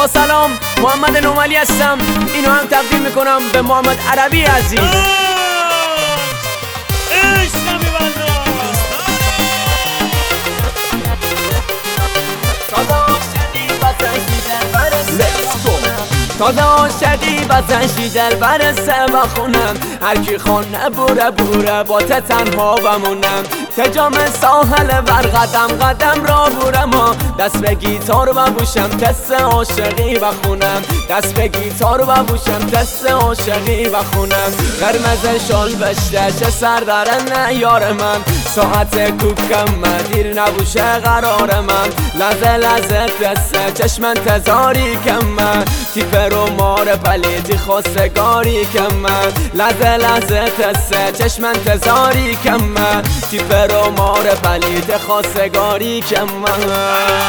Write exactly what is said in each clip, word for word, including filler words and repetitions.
با سلام، محمد نوملی هستم. اینو هم تقدیم میکنم به محمد عربی عزیز. تازه شدی بزن شیدل برسه بخونم، هرکی خونه بوره بوره با ته تنها بمونم. تجام ساحل بر قدم قدم را بورم و دست به گیتار ببوشم، تست عاشقی بخونم. دست به گیتار ببوشم، تست عاشقی بخونم. قرمز شال بشته چه سر داره نه یار من، ساعت کوکم من دیر نبوشه قرار من. لحظه لحظه دسته چشم انتظاری کم من، تیپ رو مار پلیدی خواستگاری کم من. لحظه لحظه دسته چشم انتظاری کم من، تیپ رو مار پلید خواستگاری کم من.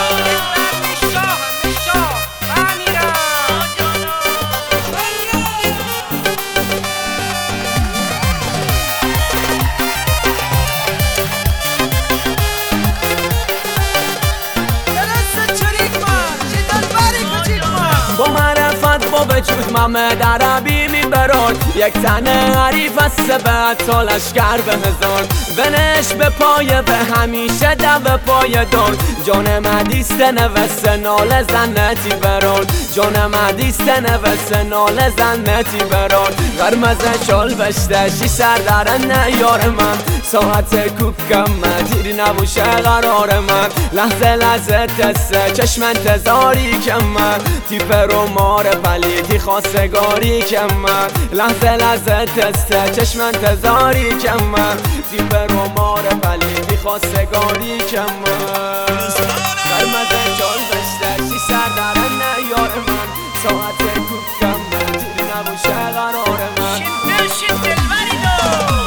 با وجود محمد عربی میبرد، یک تنه حریف است به حتی لشکر به هزار. بنش به پای به همیشه دو پای داد، جان مدیست نوست نال زنتی براد. جان مدیست نوست نال زنتی براد. قرمز شال بشته شی سر داره نه یار من، ساعت کوکم من دیر نبوشه قرار من. لحظه لحظه دسته چشم انتظاری کم من، تیپ رو مار پلیدی خواستگاری کم من. لحظه لحظه دسته چشم انتظاری کم من، تیپ رو مار پلیدی خواستگاری کم من. قرمز شال بشته شی سر داره نه یار من، ساعت کوکم من دیر نبوشه قرار من. شنده شنده الوری دو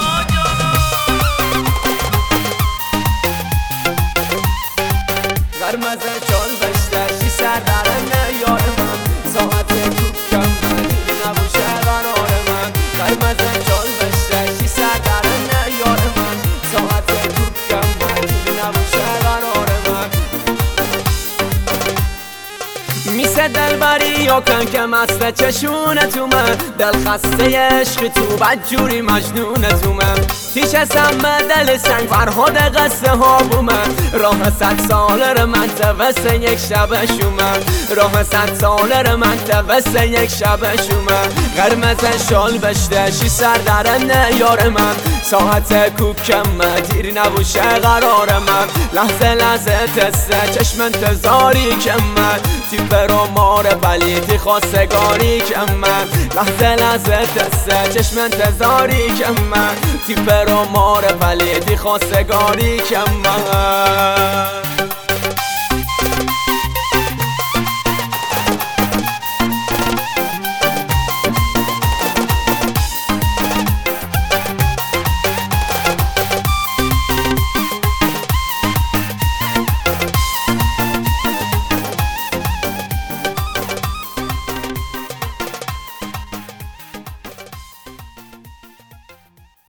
قرمز شال بشته شی سر داره نه یار من، ساعت کوکم من دیر نبوشه قرار من. قرمز شال بشته شی سر داره نه یار من، ساعت کوکم من دیر نبوشه قرار من. میسه دلبری یا کن که مست چشونه تو من، دل خسته عشق تو بدجوری مجنون تو من. تیش سم دل سنگ فرهاد قصه ها بو من، راه صد ساله رو من توسه یک شب شومن. راه صد ساله رو من توسه یک شب شومن. قرمز شال بشته شی سر داره نه یار من، ساعت کوکم من دیر نبوشه قرار من. لحظه لحظه تسته چشم انتظاری کم من، تیپ رو مار پلیدی خواستگاری کم من. لحظه لحظه تسته چشم انتظاری کم من، تیپ رو مار پلیدی خواستگاری کم من.